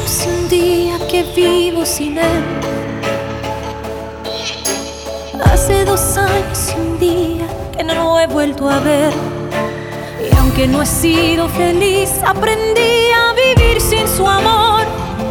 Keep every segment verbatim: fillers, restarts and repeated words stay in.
años y un día que vivo sin él. Hace dos años y un día que no lo he vuelto a ver. Y aunque no he sido feliz, aprendí a vivir sin su amor.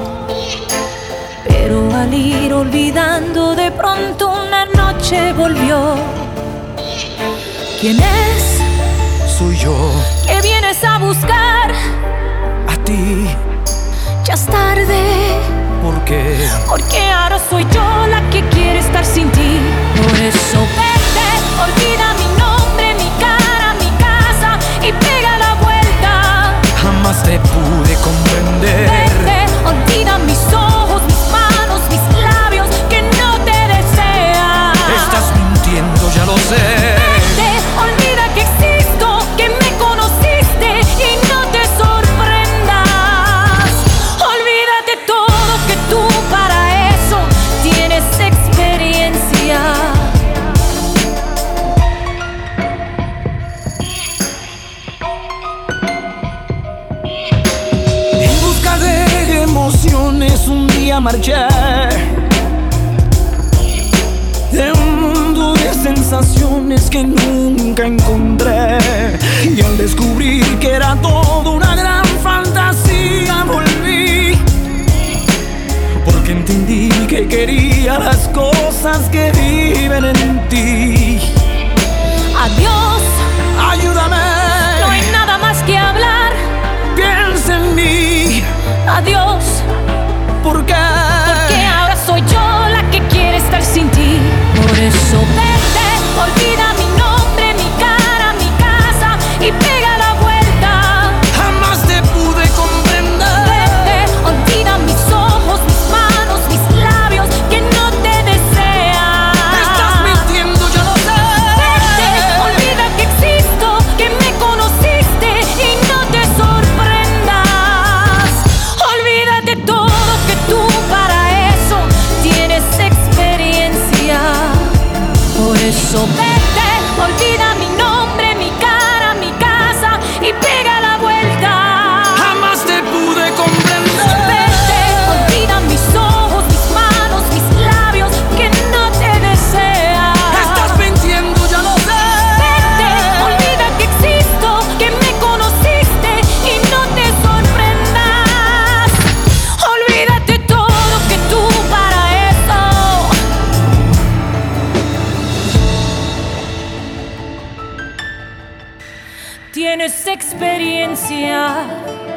Pero al ir olvidando, de pronto una noche volvió. ¿Quién es? Soy yo. ¿Qué vienes a buscar? A ti. Ya es tarde. ¿Por qué? Porque ahora soy yo la que quiere estar sin ti. Por eso vete, olvida mi nombre, mi cara, mi casa y pega la vuelta. Jamás te pude comprender. Vete, olvida mis ojos, mis manos, mis labios que no te desean. Estás mintiendo, ya lo sé. Vete, olvida que existo, que me conociste y no te sorprendas. Olvídate todo, que tú para eso tienes experiencia. En busca de emociones un día marché de un mundo de sensaciones que nunca encontré. Y al descubrir que era todo una gran fantasía, volví. Porque entendí que quería las cosas que viven en ti. Adiós, Ayúdame, no hay nada más que hablar. piensa en mí. Adiós, ¿Por qué? porque ahora soy yo la que quiere estar sin ti. Por eso vete, olvida mi nombre, mi cara, mi casa y pega la vuelta. Jamás te pude comprender. Vete, olvida mis ojos, mis manos, mis labios que no te desean. Estás mintiendo, ya lo sé. Vete, olvida que existo, que me conociste y no te sorprendas. Olvídate todo, que tú para eso tienes experiencia. Por eso vete, olvida mi nombre, mi cara, mi casa y pega la vuelta. Jamás te pude comprender. Vete, olvida mis ojos, mis manos, mis labios que no te desean. Estás mintiendo, ya lo sé. Vete, olvida que existo, que me conociste y no te sorprendas. Olvídate todo, que tú para eso tienes experiencia.